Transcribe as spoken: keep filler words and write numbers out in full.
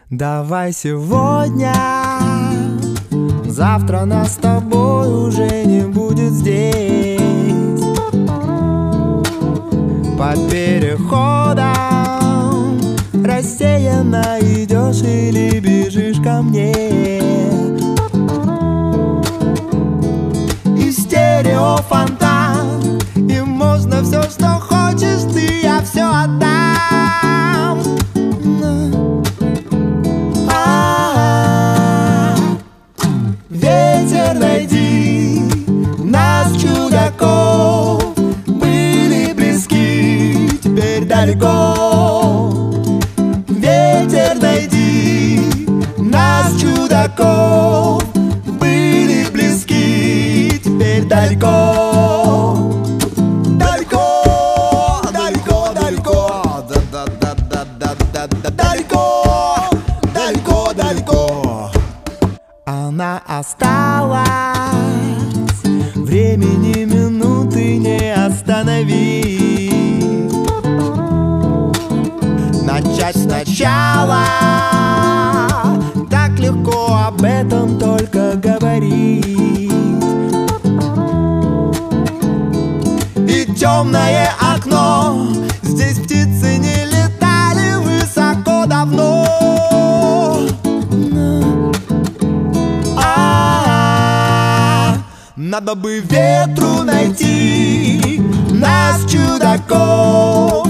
Давай сегодня, завтра нас с тобой уже не будет здесь. Под переходом рассеянно идешь или бежишь ко мне. И стереофонтан, и можно все, что хочешь ты, я все отдам. Ветер, найди нас, чудаков, были близки, теперь далеко. Ветер, найди нас, чудаков, были близки, теперь далеко. Далеко, далеко, далеко, да-да-да-да-да-да-да, далеко, далеко, далеко. Она осталась, времени минуты не остановить. Начать сначала, так легко об этом только говорить. И темное окно, здесь птицы не летали высоко давно. Надо бы ветру найти нас, чудаков.